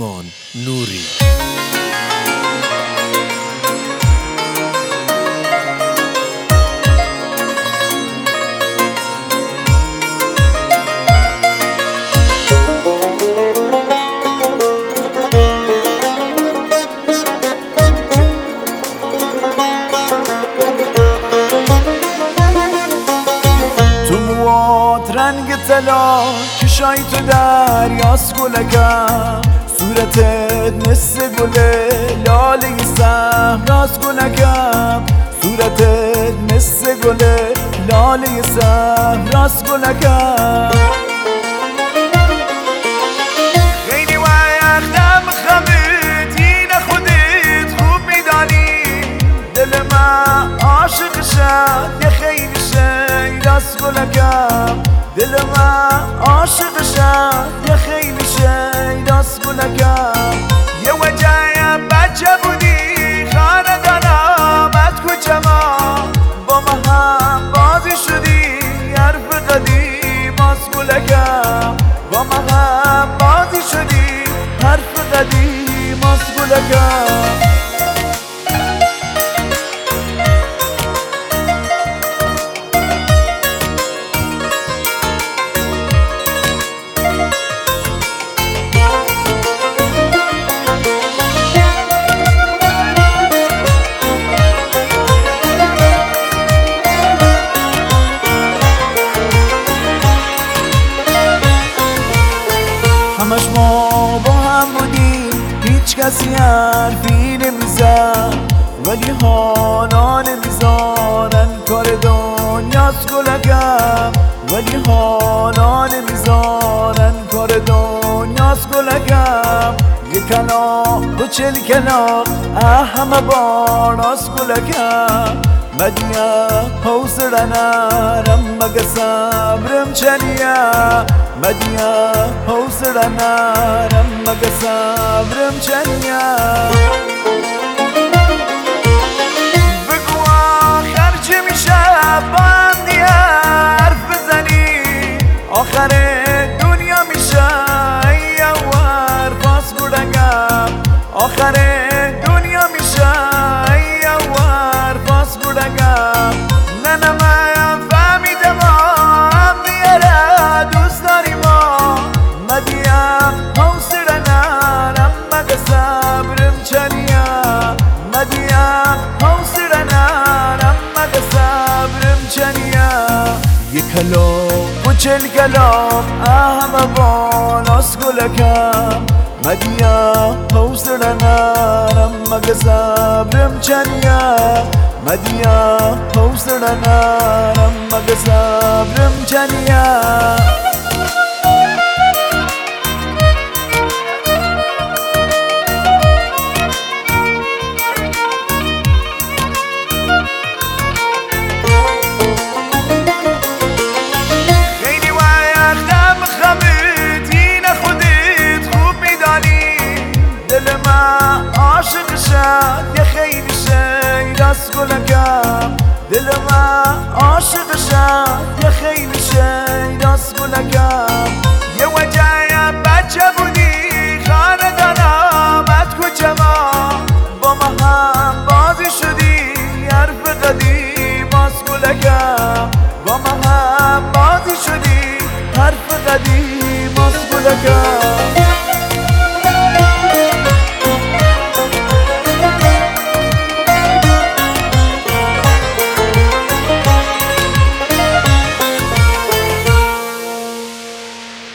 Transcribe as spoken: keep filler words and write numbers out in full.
ایمان نوری. رنگ طلا کشای تو دریاست گلکم، صورتت مثل گله لاله صحراست گلکم، صورتت مثل گله لاله صحراست گلکم. خیلی وقتم خمت نه خودت خوب میدانی، دل من عاشقشم یه خیلی شیداست گلکم، دل من عاشقشم یه خیلی شیداست گلکم. یه وجه بچه بودی خانه دارمت کجما، با ما هم بازی شدی حرف قدیم از گلکم، با ما هم بازی شدی حرف قدیم از گلکم. همش ما با هم بودیم هیچ کسی حرفی نمیزد، ولی حالا نمیذارن کار دنیاست گلکم، ولی حالا نمیذارن کار دنیاست گلکم. یه کلاق و چل کلاق اه همه باراست گلکم، مدیه حوصله نرم مگه صبرم چنیه، مدیه حوصله نرم مگه صبرم چنیه. بگو آخر چه میشه با هم دیگه حرف بزنی، آخر دنیا میشه یه حرفاست گلکم، آخر دنیا میشه یه حرفاست گلکم. نه نه من فهمیدم هم دیگه دوست داریم، مدیم حوصله نرم مگه صبرم چنیه، مدیم حوصله نرم مگه صبرم چنیه. یه کلاق و چل کلاق همه بالاست گلکم، مدیم حوصله نرم مگه صبرم چنیه، مدیم حوصله نرم مگه صبرم چنیه. عاشقشم یه خیلی شیداست گلکم، دل من عاشقشم یه خیلی شیداست گلکم. یه وجه بچه